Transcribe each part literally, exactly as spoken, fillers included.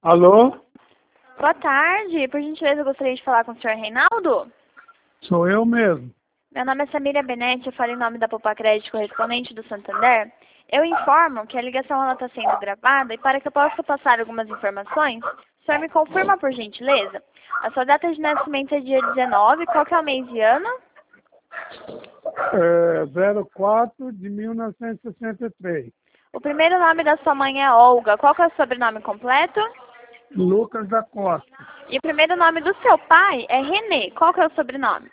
Alô? Boa tarde. Por gentileza, eu gostaria de falar com o senhor Reinaldo. Sou eu mesmo. Meu nome é Samília Benetti, eu falo em nome da Poupa Crédito correspondente do Santander. Eu informo que a ligação ela está sendo gravada e para que eu possa passar algumas informações, o senhor me confirma, por gentileza? A sua data de nascimento é dia dezenove, qual que é o mês e ano? É, zero quatro de mil novecentos e sessenta e três. O primeiro nome da sua mãe é Olga, qual que é o sobrenome completo? Lucas da Costa. E o primeiro nome do seu pai é Renê, qual que é o sobrenome?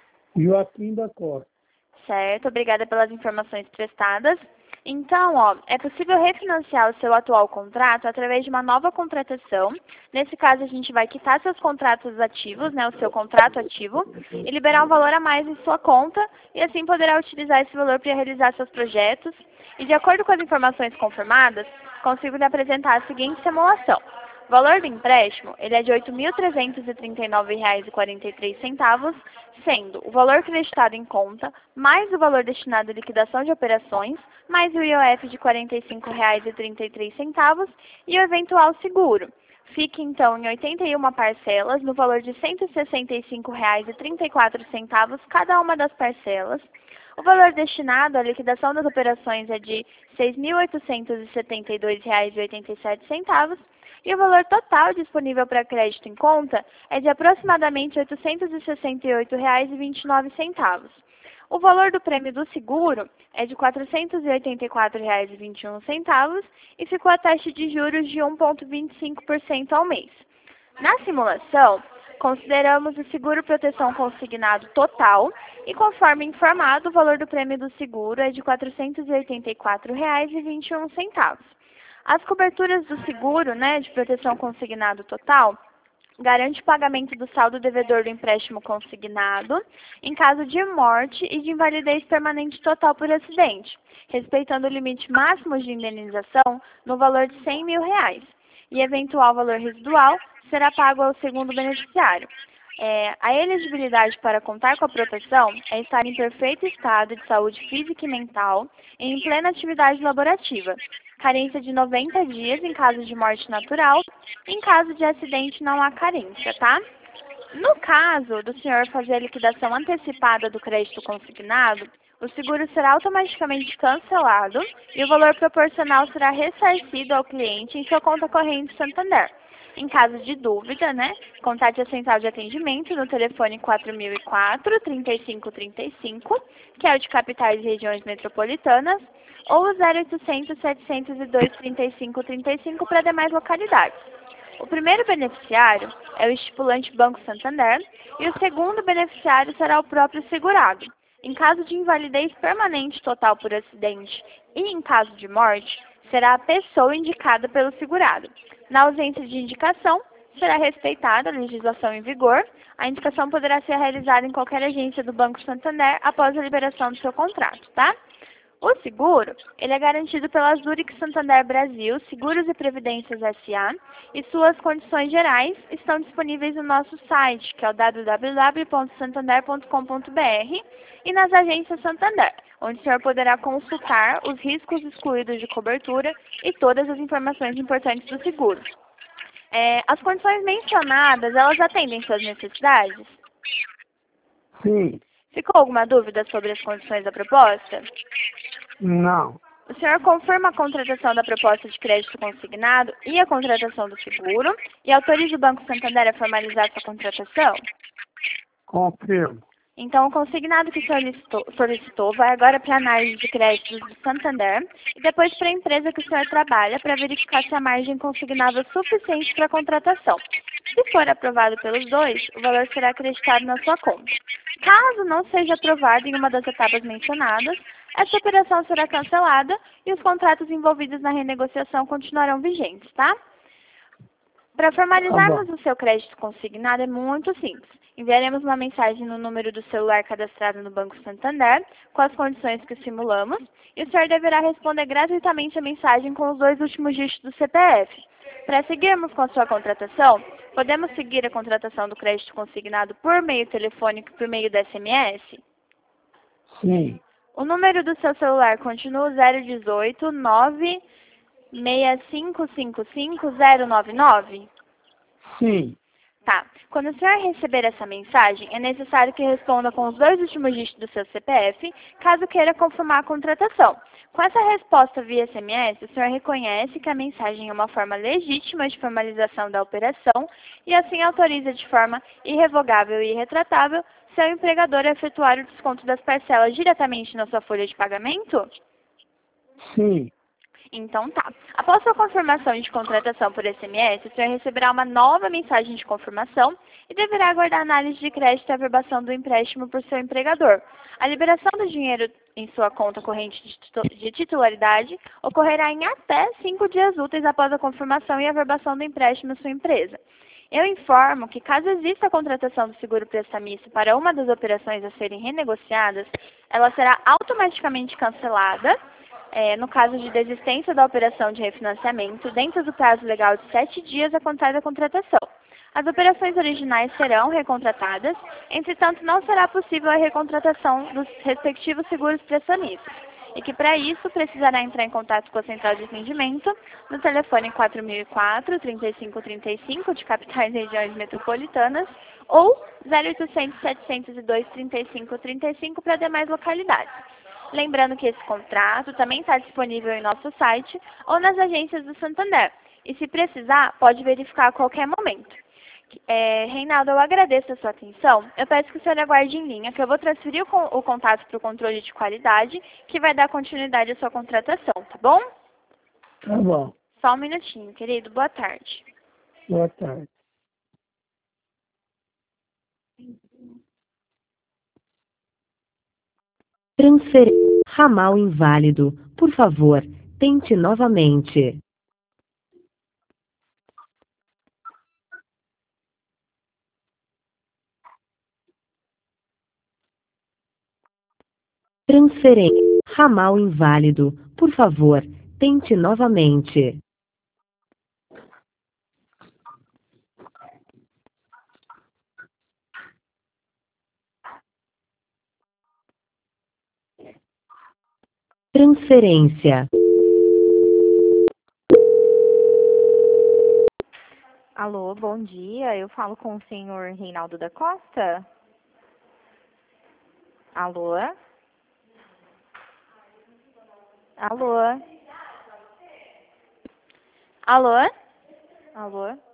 Joaquim da Costa. Certo, obrigada pelas informações prestadas. Então, ó, é possível refinanciar o seu atual contrato através de uma nova contratação. Nesse caso, a gente vai quitar seus contratos ativos, né, o seu contrato ativo, e liberar um valor a mais em sua conta, e assim poderá utilizar esse valor para realizar seus projetos. E de acordo com as informações confirmadas, consigo lhe apresentar a seguinte simulação. O valor do empréstimo ele é de oito mil trezentos e trinta e nove reais e quarenta e três centavos, sendo o valor creditado em conta, mais o valor destinado à liquidação de operações, mais o I O F de quarenta e cinco reais e trinta e três centavos e o eventual seguro. Fique então em oitenta e uma parcelas, no valor de cento e sessenta e cinco reais e trinta e quatro centavos cada uma das parcelas. O valor destinado à liquidação das operações é de seis mil oitocentos e setenta e dois reais e oitenta e sete centavos. E o valor total disponível para crédito em conta é de aproximadamente oitocentos e sessenta e oito reais e vinte e nove centavos. O valor do prêmio do seguro é de quatrocentos e oitenta e quatro reais e vinte e um centavos e ficou a taxa de juros de um vírgula vinte e cinco por cento ao mês. Na simulação, consideramos o seguro proteção consignado total e, conforme informado, o valor do prêmio do seguro é de quatrocentos e oitenta e quatro reais e vinte e um centavos. As coberturas do seguro, né, de proteção consignado total, garante o pagamento do saldo devedor do empréstimo consignado em caso de morte e de invalidez permanente total por acidente, respeitando o limite máximo de indenização no valor de cem mil reais. E eventual valor residual será pago ao segundo beneficiário. É, a elegibilidade para contar com a proteção é estar em perfeito estado de saúde física e mental e em plena atividade laborativa. Carência de noventa dias em caso de morte natural. Em caso de acidente, não há carência, tá? No caso do senhor fazer a liquidação antecipada do crédito consignado, o seguro será automaticamente cancelado e o valor proporcional será ressarcido ao cliente em sua conta corrente Santander. Em caso de dúvida, né, contate a central de atendimento no telefone quatro mil e quatro, trinta e cinco trinta e cinco, que é o de capitais e regiões metropolitanas, ou o zero oitocentos, setecentos e dois, trinta e cinco trinta e cinco para demais localidades. O primeiro beneficiário é o estipulante Banco Santander e o segundo beneficiário será o próprio segurado. Em caso de invalidez permanente total por acidente e em caso de morte, será a pessoa indicada pelo segurado. Na ausência de indicação, será respeitada a legislação em vigor. A indicação poderá ser realizada em qualquer agência do Banco Santander após a liberação do seu contrato, tá? O seguro, ele é garantido pela Zurich Santander Brasil, Seguros e Previdências S A, e suas condições gerais estão disponíveis no nosso site, que é o w w w ponto santander ponto com ponto b r, e nas agências Santander, onde o senhor poderá consultar os riscos excluídos de cobertura e todas as informações importantes do seguro. É, as condições mencionadas, elas atendem suas necessidades? Sim. Ficou alguma dúvida sobre as condições da proposta? Não. O senhor confirma a contratação da proposta de crédito consignado e a contratação do seguro e autoriza o Banco Santander a formalizar sua contratação? Confirmo. Então, o consignado que o senhor solicitou, solicitou vai agora para a análise de créditos do Santander e depois para a empresa que o senhor trabalha para verificar se a margem consignada é suficiente para a contratação. Se for aprovado pelos dois, o valor será acreditado na sua conta. Caso não seja aprovado em uma das etapas mencionadas, essa operação será cancelada e os contratos envolvidos na renegociação continuarão vigentes, tá? Para formalizarmos Tá o seu crédito consignado é muito simples. Enviaremos uma mensagem no número do celular cadastrado no Banco Santander, com as condições que simulamos, e o senhor deverá responder gratuitamente a mensagem com os dois últimos dígitos do C P F. Para seguirmos com a sua contratação, podemos seguir a contratação do crédito consignado por meio telefônico e por meio do S M S? Sim. O número do seu celular continua zero dezoito, nove seis cinco cinco cinco zero nove nove? Sim. Tá. Quando o senhor receber essa mensagem, é necessário que responda com os dois últimos dígitos do seu C P F, caso queira confirmar a contratação. Com essa resposta via S M S, o senhor reconhece que a mensagem é uma forma legítima de formalização da operação e assim autoriza de forma irrevogável e irretratável seu empregador a efetuar o desconto das parcelas diretamente na sua folha de pagamento? Sim. Então tá. Após sua confirmação de contratação por S M S, o senhor receberá uma nova mensagem de confirmação e deverá aguardar a análise de crédito e averbação do empréstimo por seu empregador. A liberação do dinheiro em sua conta corrente de titu- de titularidade ocorrerá em até cinco dias úteis após a confirmação e averbação do empréstimo à sua empresa. Eu informo que, caso exista a contratação do seguro prestamista para uma das operações a serem renegociadas, ela será automaticamente cancelada, é, no caso de desistência da operação de refinanciamento, dentro do prazo legal de sete dias a contar da contratação. As operações originais serão recontratadas, entretanto, não será possível a recontratação dos respectivos seguros prestamistas, e que, para isso, precisará entrar em contato com a Central de Atendimento no telefone quatro mil e quatro, trinta e cinco trinta e cinco de capitais e regiões metropolitanas ou zero oitocentos, setecentos e dois, trinta e cinco trinta e cinco para demais localidades. Lembrando que esse contrato também está disponível em nosso site ou nas agências do Santander. E se precisar, pode verificar a qualquer momento. É, Reinaldo, eu agradeço a sua atenção. Eu peço que o senhor aguarde em linha, que eu vou transferir o, con o contato para o controle de qualidade, que vai dar continuidade à sua contratação, tá bom? Tá bom. Só um minutinho, querido. Boa tarde. Boa tarde. Transfer... Ramal inválido. Por favor, tente novamente. Transferência. Ramal inválido. Por favor, tente novamente. Transferência. Alô, bom dia. Eu falo com o senhor Reinaldo da Costa? Alô? Alô? Alô? Alô?